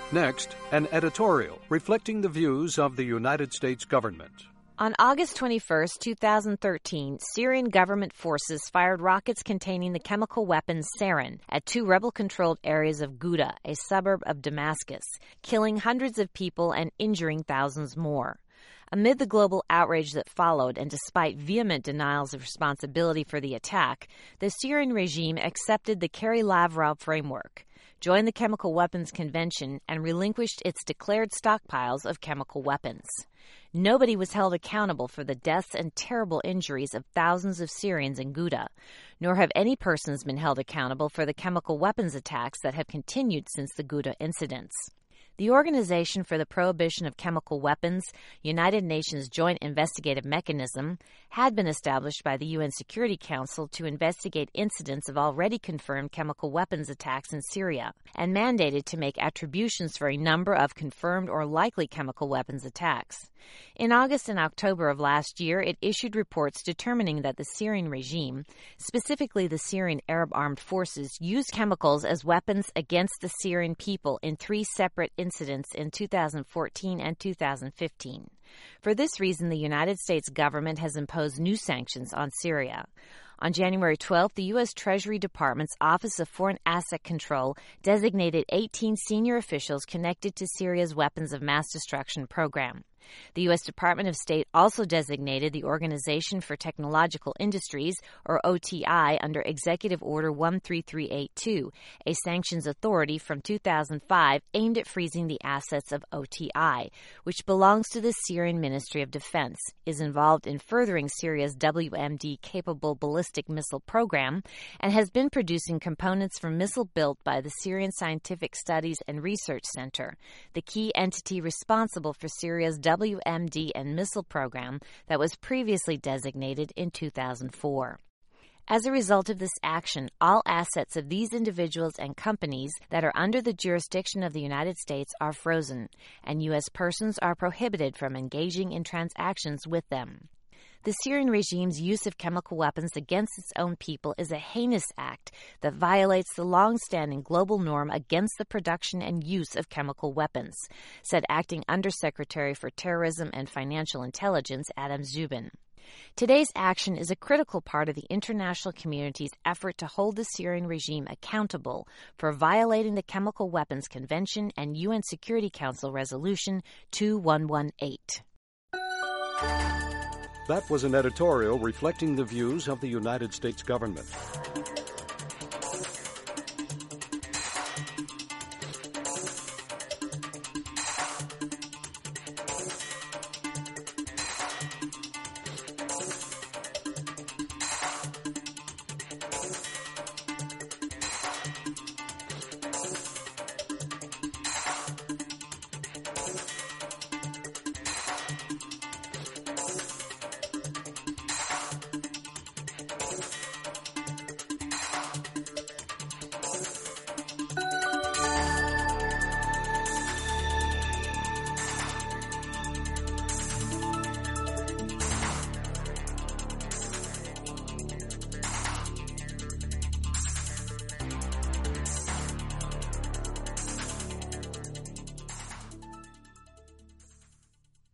Next, an editorial reflecting the views of the United States government. On August 21, 2013, Syrian government forces fired rockets containing the chemical weapon sarin at two rebel-controlled areas of Ghouta, a suburb of Damascus, killing hundreds of people and injuring thousands more. Amid the global outrage that followed, and despite vehement denials of responsibility for the attack, the Syrian regime accepted the Kerry Lavrov framework, joined the Chemical Weapons Convention, and relinquished its declared stockpiles of chemical weapons. Nobody was held accountable for the deaths and terrible injuries of thousands of Syrians in Ghouta, nor have any persons been held accountable for the chemical weapons attacks that have continued since the Ghouta incidents. The Organization for the Prohibition of Chemical Weapons, United Nations Joint Investigative Mechanism, had been established by the UN Security Council to investigate incidents of already confirmed chemical weapons attacks in Syria, and mandated to make attributions for a number of confirmed or likely chemical weapons attacks. In August and October of last year, it issued reports determining that the Syrian regime, specifically the Syrian Arab Armed Forces, used chemicals as weapons against the Syrian people in three separate incidents in 2014 and 2015. For this reason, the United States government has imposed new sanctions on Syria. On January 12th, the U.S. Treasury Department's Office of Foreign Asset Control designated 18 senior officials connected to Syria's weapons of mass destruction program. The U.S. Department of State also designated the Organization for Technological Industries, or OTI, under Executive Order 13382, a sanctions authority from 2005 aimed at freezing the assets of OTI, which belongs to the Syrian Ministry of Defense, is involved in furthering Syria's WMD-capable ballistic missile program, and has been producing components for missile built by the Syrian Scientific Studies and Research Center, the key entity responsible for Syria's WMD and missile program that was previously designated in 2004. As a result of this action, all assets of these individuals and companies that are under the jurisdiction of the United States are frozen, and U.S. persons are prohibited from engaging in transactions with them. The Syrian regime's use of chemical weapons against its own people is a heinous act that violates the long-standing global norm against the production and use of chemical weapons, said Acting Undersecretary for Terrorism and Financial Intelligence Adam Zubin. Today's action is a critical part of the international community's effort to hold the Syrian regime accountable for violating the Chemical Weapons Convention and UN Security Council Resolution 2118. That was an editorial reflecting the views of the United States government.